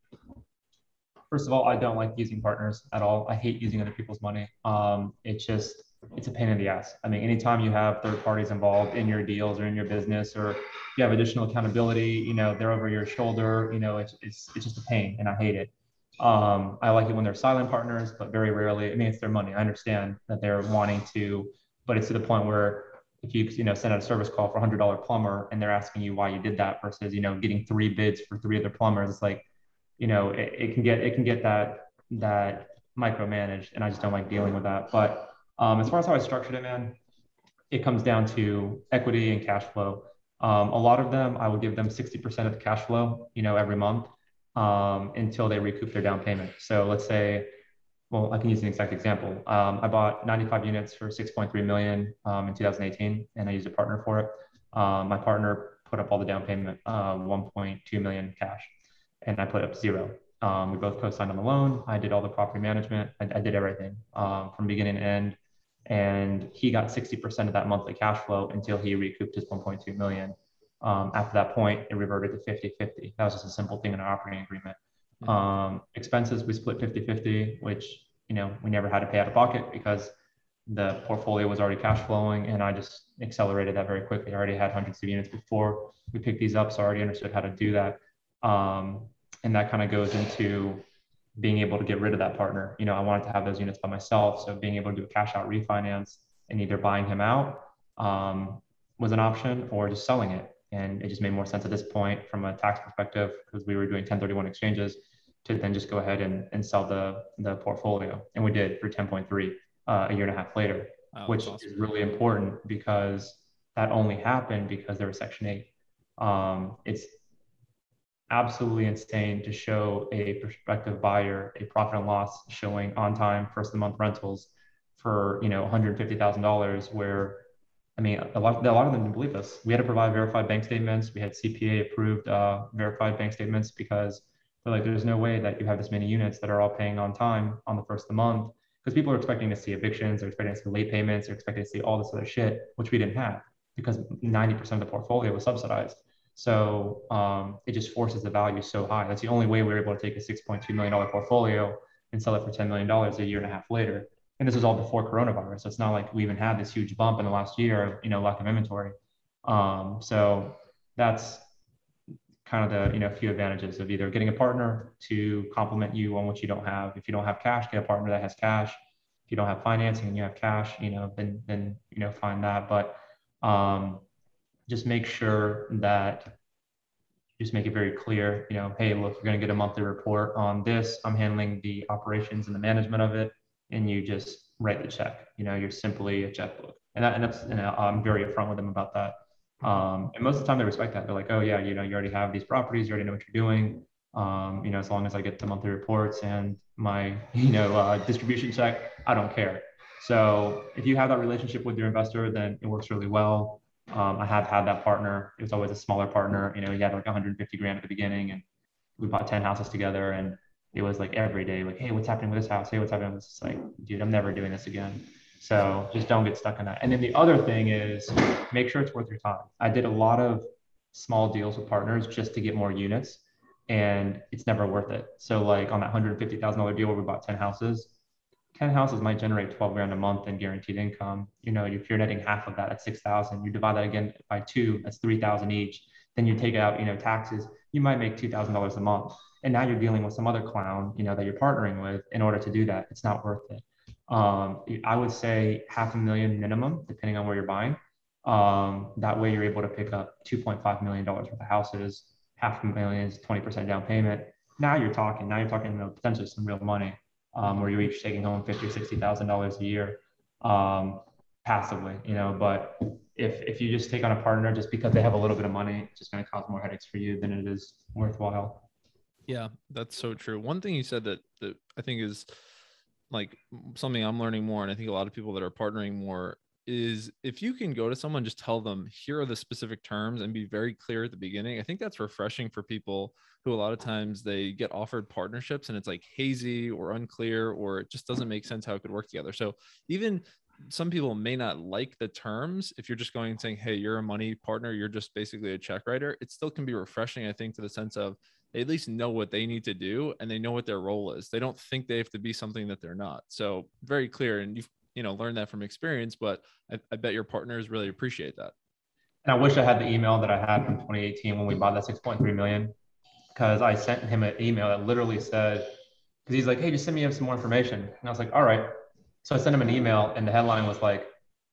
first of all, I don't like using partners at all. I hate using other people's money. Um, it's just, it's a pain in the ass. I mean, anytime you have third parties involved in your deals or in your business, or you have additional accountability, you know, they're over your shoulder, you know, it's, it's, it's just a pain, and I hate it. Um, I like it when they're silent partners, but very rarely. I mean, it's their money. I understand that they're wanting to, but it's to the point where if you, you know, send out a service call for a hundred dollar plumber and they're asking you why you did that versus, you know, getting three bids for three other plumbers, it's like, you know, it, it can get, it can get that, that micromanaged, and I just don't like dealing with that. But um, as far as how I structured it, man, it comes down to equity and cash flow. Um, a lot of them, I would give them sixty percent of the cash flow, you know, every month. Um, until they recoup their down payment. So let's say, well, I can use an exact example. Um, I bought ninety-five units for six point three million um, in two thousand eighteen, and I used a partner for it. Um, my partner put up all the down payment, uh, one point two million cash, and I put up zero. Um, we both co-signed on the loan. I did all the property management. I, I did everything um, from beginning to end, and he got sixty percent of that monthly cash flow until he recouped his one point two million. Um, after that point, it reverted to fifty fifty. That was just a simple thing in our operating agreement. Um, expenses, we split fifty fifty, which, you know, we never had to pay out of pocket because the portfolio was already cash flowing, and I just accelerated that very quickly. I already had hundreds of units before we picked these up, so I already understood how to do that. Um, and that kind of goes into being able to get rid of that partner. You know, I wanted to have those units by myself, so being able to do a cash out refinance and either buying him out um, was an option, or just selling it. And it just made more sense at this point from a tax perspective, because we were doing ten thirty-one exchanges, to then just go ahead and, and sell the, the portfolio. And we did for ten point three uh, a year and a half later, Wow, which awesome. is really important, because that only happened because there was Section eight. Um, it's absolutely insane to show a prospective buyer a profit and loss showing on time first of the month rentals for, you know, one hundred fifty thousand dollars, where, I mean, a lot, a lot of them didn't believe us. We had to provide verified bank statements. We had C P A approved uh, verified bank statements, because they're like, there's no way that you have this many units that are all paying on time on the first of the month, because people are expecting to see evictions, they're expecting to see late payments, they're expecting to see all this other shit, which we didn't have because ninety percent of the portfolio was subsidized. So um, it just forces the value so high. That's the only way we were able to take a six point two million dollars portfolio and sell it for ten million dollars a year and a half later. And this was all before coronavirus. So it's not like we even had this huge bump in the last year of, you know, lack of inventory. Um, so that's kind of the, you know, few advantages of either getting a partner to complement you on what you don't have. If you don't have cash, get a partner that has cash. If you don't have financing and you have cash, you know, then, then, you know, find that. But um, just make sure that just make it very clear, you know, hey, look, you're going to get a monthly report on this. I'm handling the operations and the management of it. And you just write the check. You know, you're simply a checkbook. And, that, and that's, and I'm very upfront with them about that. Um, and most of the time they respect that. They're like, oh yeah, you know, you already have these properties, you already know what you're doing. Um, you know, as long as I get the monthly reports and my, you know, uh, distribution check, I don't care. So if you have that relationship with your investor, then it works really well. Um, I have had that partner. It was always a smaller partner. You know, he had like one hundred fifty grand at the beginning, and we bought ten houses together. And it was like every day, like, hey, what's happening with this house? Hey, what's happening with this? It's like, dude, I'm never doing this again. So just don't get stuck in that. And then the other thing is make sure it's worth your time. I did a lot of small deals with partners just to get more units, and it's never worth it. So like on that one hundred fifty thousand dollars deal where we bought ten houses, ten houses might generate twelve grand a month in guaranteed income. You know, if you're netting half of that, that's six thousand. You divide that again by two, that's three thousand each. Then you take out, you know, taxes, you might make two thousand dollars a month. And now you're dealing with some other clown, you know, that you're partnering with in order to do that. It's not worth it. Um, I would say half a million minimum, depending on where you're buying. Um, that way you're able to pick up two point five million dollars worth of houses. Half a million is twenty percent down payment. Now you're talking, now you're talking, you know, potentially some real money, um, where you're each taking home fifty or sixty thousand dollars a year, um, passively, you know. But if, if you just take on a partner just because they have a little bit of money, it's just going to cause more headaches for you than it is worthwhile. Yeah, that's so true. One thing you said that, that I think is like something I'm learning more, and I think a lot of people that are partnering more, is if you can go to someone, just tell them, here are the specific terms, and be very clear at the beginning. I think that's refreshing for people who a lot of times they get offered partnerships and it's like hazy or unclear, or it just doesn't make sense how it could work together. So even some people may not like the terms. If you're just going and saying, hey, you're a money partner, you're just basically a check writer, it still can be refreshing, I think, to the sense of they at least know what they need to do and they know what their role is. They don't think they have to be something that they're not. So very clear. And you've, you know, learned that from experience, but I, I bet your partners really appreciate that. And I wish I had the email that I had from twenty eighteen when we bought that six point three million, because I sent him an email that literally said, because he's like, hey, just send me some more information. And I was like, all right. So I sent him an email and the headline was like,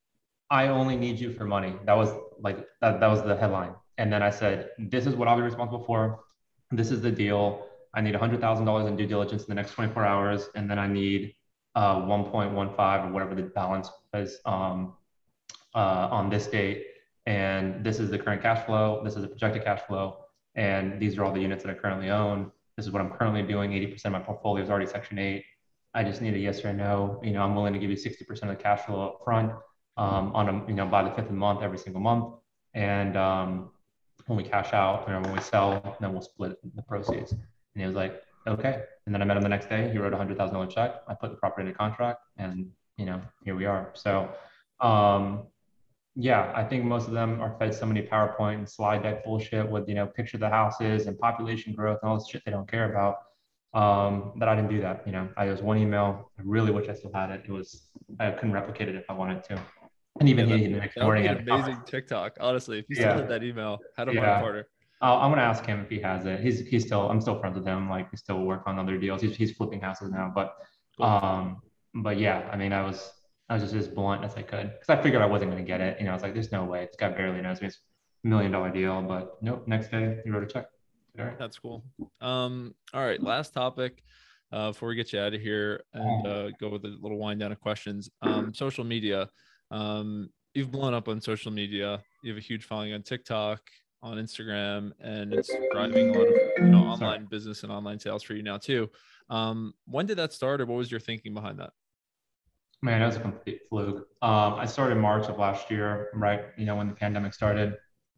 I only need you for money. That was like, that, that was the headline. And then I said, this is what I'll be responsible for. This is the deal. I need one hundred thousand dollars in due diligence in the next twenty-four hours. And then I need uh, one point one five or whatever the balance was um, uh, on this date. And this is the current cash flow. This is the projected cash flow. And these are all the units that I currently own. This is what I'm currently doing. eighty percent of my portfolio is already Section eight. I just need a yes or a no. You know, I'm willing to give you sixty percent of the cash flow up front um, on a, you know, by the fifth of the month, every single month. And um, when we cash out, you know, when we sell, then we'll split the proceeds. And he was like, okay. And then I met him the next day. He wrote a one hundred thousand dollars check. I put the property in a contract, and, you know, here we are. So, um, yeah, I think most of them are fed so many PowerPoint and slide deck bullshit with, you know, picture the houses and population growth and all this shit they don't care about. Um, that I didn't do that. You know, I was one email. I really wish I still had it. It was, I couldn't replicate it if I wanted to. And even yeah, he, the next morning, an amazing oh. TikTok. Honestly, if you still yeah. had that email, how to yeah. find a partner. I'll, I'm gonna ask him if he has it. He's he's still, I'm still friends with him. Like, we still work on other deals. He's he's flipping houses now, but um, but yeah, I mean, I was I was just as blunt as I could, because I figured I wasn't gonna get it. You know, I was like, there's no way. This guy barely knows me. It's a million dollar deal, but nope. Next day, he wrote a check. All right. That's cool. Um, all right, last topic. Uh, before we get you out of here and uh, go with a little wind down of questions, um, social media. Um, you've blown up on social media. You have a huge following on TikTok, on Instagram, and it's driving a lot of, you know, online Sorry. business and online sales for you now too. Um, when did that start, or what was your thinking behind that? Man, it was a complete fluke. Um, I started in March of last year, right? You know, when the pandemic started.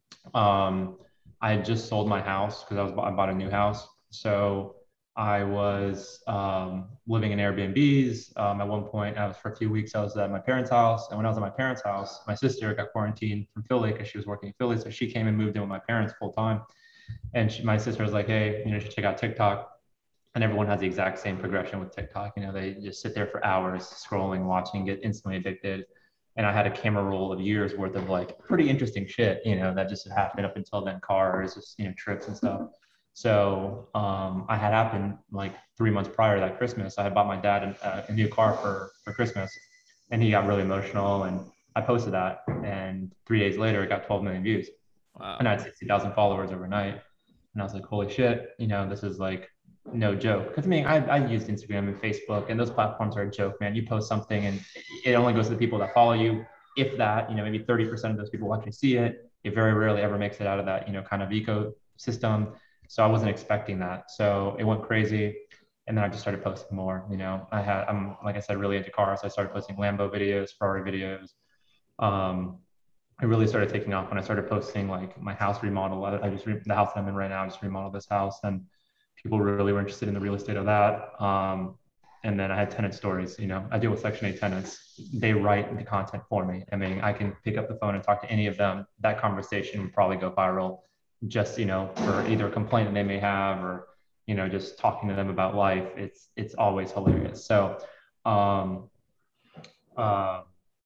Um, I had just sold my house because I was I bought a new house. So I was um, living in Airbnbs. Um, at one point, I was for a few weeks, I was at my parents' house. And when I was at my parents' house, my sister got quarantined from Philly because she was working in Philly. So she came and moved in with my parents full time. And she, my sister was like, hey, you know, you should check out TikTok. And everyone has the exact same progression with TikTok. You know, they just sit there for hours scrolling, watching, get instantly addicted. And I had a camera roll of years worth of like pretty interesting shit, you know, that just happened up until then, cars, just, you know, trips and stuff. So um, I had happened like three months prior to that Christmas. I had bought my dad a, a new car for, for Christmas, and he got really emotional, and I posted that. And three days later, it got twelve million views. Wow. And I had sixty thousand followers overnight. And I was like, holy shit, you know, this is like no joke. Because I mean, I, I used Instagram and Facebook, and those platforms are a joke, man. You post something and it only goes to the people that follow you. If that, you know, maybe thirty percent of those people will actually see it. It very rarely ever makes it out of that, you know, kind of ecosystem. So I wasn't expecting that. So it went crazy. And then I just started posting more, you know, I had, I'm, like I said, really into cars. So I started posting Lambo videos, Ferrari videos. Um, I really started taking off when I started posting like my house remodel. I, I just, re- the house that I'm in right now, I just remodeled this house, and people really were interested in the real estate of that. Um, and then I had tenant stories, you know, I deal with Section eight tenants. They write the content for me. I mean, I can pick up the phone and talk to any of them. That conversation would probably go viral just, you know, for either a complaint that they may have, or, you know, just talking to them about life. It's, it's always hilarious. So, um, uh,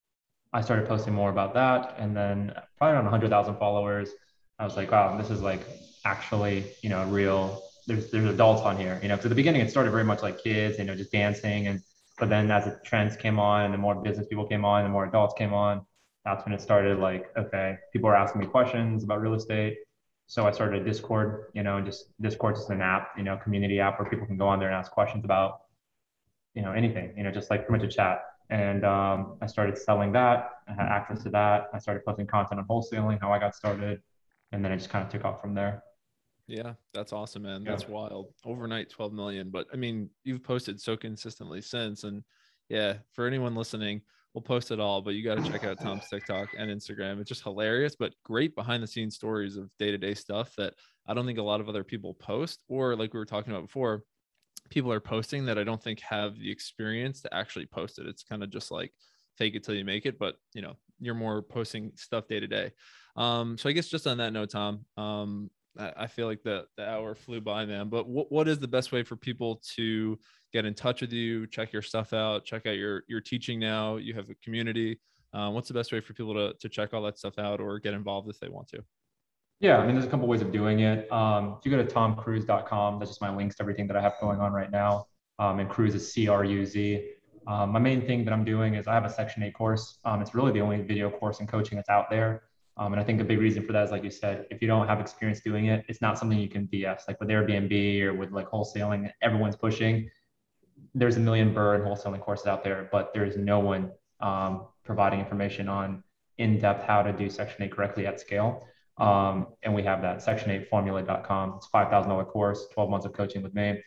I started posting more about that. And then probably around one hundred thousand followers, I was like, wow, this is like actually, you know, real, there's, there's adults on here, you know, because at the beginning it started very much like kids, you know, just dancing. And, but then as the trends came on and the more business people came on, the more adults came on, that's when it started like, okay, people are asking me questions about real estate. So I started a Discord, you know, just Discord is an app, you know, community app where people can go on there and ask questions about, you know, anything, you know, just like pretty much a chat. And um, I started selling that. I had access to that. I started posting content on wholesaling, how I got started. And then it just kind of took off from there. Yeah, that's awesome, man. Yeah. That's wild. Overnight, twelve million. But I mean, you've posted so consistently since. And yeah, for anyone listening, we'll post it all, but you got to check out Tom's TikTok and Instagram. It's just hilarious, but great behind the scenes stories of day-to-day stuff that I don't think a lot of other people post, or like we were talking about before, people are posting that I don't think have the experience to actually post it. It's kind of just like fake it till you make it, but you know, you're more posting stuff day to day. Um, so I guess just on that note, Tom, um, I, I feel like the, the hour flew by, man, but what, what is the best way for people to get in touch with you, check your stuff out, check out your, your teaching now, you have a community. Um, what's the best way for people to, to check all that stuff out or get involved if they want to? Yeah, I mean, there's a couple ways of doing it. Um, if you go to tom cruz dot com, that's just my links to everything that I have going on right now. Um, and Cruz is C R U Z. Um, my main thing that I'm doing is I have a Section eight course. Um, it's really the only video course in coaching that's out there. Um, and I think a big reason for that is, like you said, if you don't have experience doing it, it's not something you can B S. Like with Airbnb or with like wholesaling, everyone's pushing. There's a million burr and wholesaling courses out there, but there's no one um, providing information on in-depth how to do Section eight correctly at scale. Um, and we have that, section eight formula dot com. It's a five thousand dollars course, twelve months of coaching with me.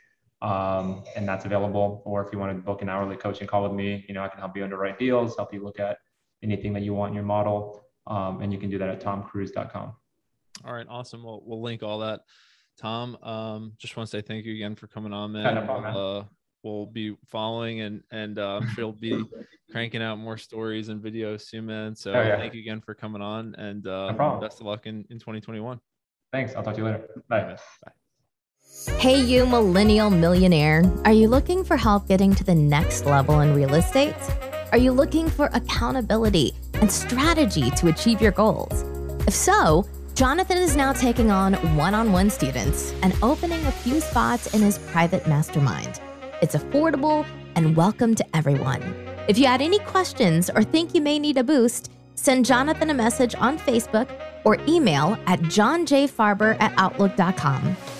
Um, and that's available. Or if you want to book an hourly coaching call with me, you know, I can help you underwrite deals, help you look at anything that you want in your model. Um, and you can do that at tom cruz dot com. All right. Awesome. We'll, we'll link all that. Tom, um, just want to say thank you again for coming on, man. Yeah, no problem, man. Uh, we'll be following and, and, uh, I'm sure you'll be cranking out more stories and videos soon, man. So oh, yeah. Thank you again for coming on, and, uh, no best of luck in, in twenty twenty-one. Thanks. I'll talk to you later. Bye. Bye. Bye. Hey, you millennial millionaire. Are you looking for help getting to the next level in real estate? Are you looking for accountability and strategy to achieve your goals? If so, Jonathan is now taking on one-on-one students and opening a few spots in his private mastermind. It's affordable and welcome to everyone. If you had any questions or think you may need a boost, send Jonathan a message on Facebook or email at john j farber at outlook dot com.